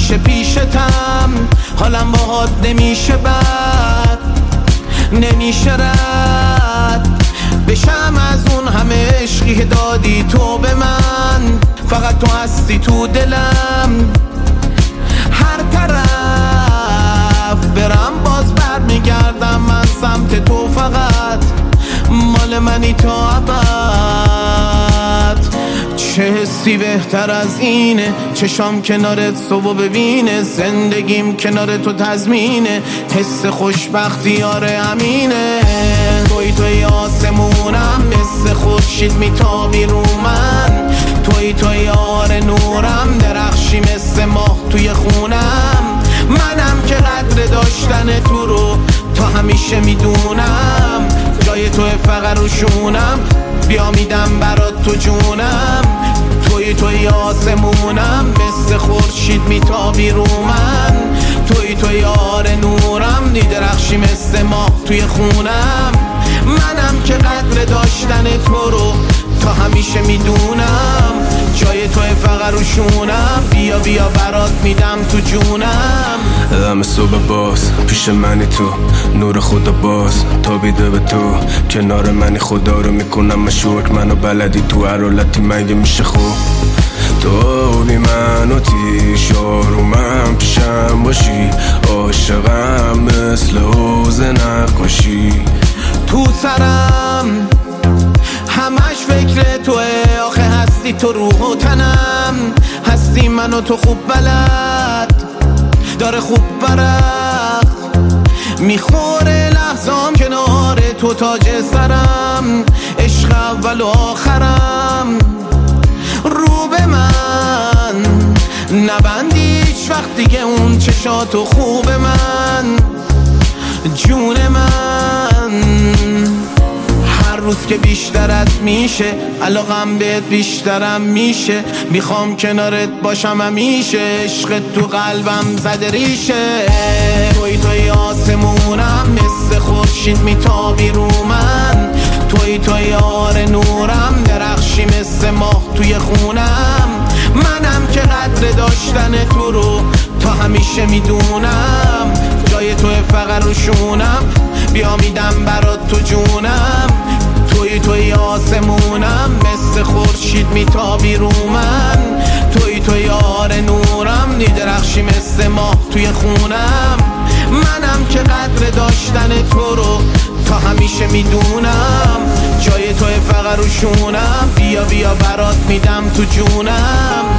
همیشه پیشتم، حالم باهات نمیشه بد، نمیشه رد بشم از اون همه عشقی که دادی تو به من. فقط تو هستی تو دلم، هر طرف برم باز برمیگردم من سمت تو، فقط مال منی تا ابد. چه حسی بهتر از اینه، چشام کنارت صبح ببینه، زندگیم کنار تو تضمینه، حس خوشبختی آره همینه. توی آسمونم، مثل خورشید میتابی رو من، توی آره نورم، درخشی مثل ماه توی خونم. منم که قدر داشتن تو رو تا همیشه میدونم، جای توی فقط رو شونم، بیا میدم برات تو جونم. توی آسمونم، مثل خورشید میتابی رو من، توی آره نورم، درخشی مثل ماه توی خونم. منم که قدر داشتن تو رو تا همیشه میدونم، جای توی فقط رو شونم، بیا برات میدم تو جونم. دم صبح باز پیش منی تو، نور خدا باز تابیده به تو، کنار منی خدا رو میکنم مشکر، منو بلدی تو هر حالتی مگه میشه خوب. تو بی من و تیش آرومم پیشم باشی، عاشقم مثل حوض نقاشی. تو سرم همش فکر توه، آخه هستی تو روح و تنم، هستی من و تو خوب بلد، داره خوب برق میخوره لحظام کنار تو، تاج سرم، عشق اول و آخرم. رو به من نبندی هیچ وقت دیگه اون چشاتو، خوب من جون من. هر روز که بیشترت میشه، علاقم بهت بیشترم میشه، میخوام کنارت باشم همیشه، عشق تو قلبم زده ریشه. توی آسمونم، مثل خورشید میتابی رو من، توی آره نورم، درخشی مثل ماه توی خونم. منم که قدر داشتن تو رو تا همیشه میدونم، جای توی فقط رو شونم، بیا میدم برات تو جونم. توی آسمونم، مثل خورشید میتابی رو من، توی آره نورم، درخشی مثل ماه توی خونم. منم که قدر داشتن تو رو تا همیشه میدونم، جای توی فقط رو شونم، بیا برات میدم تو جونم.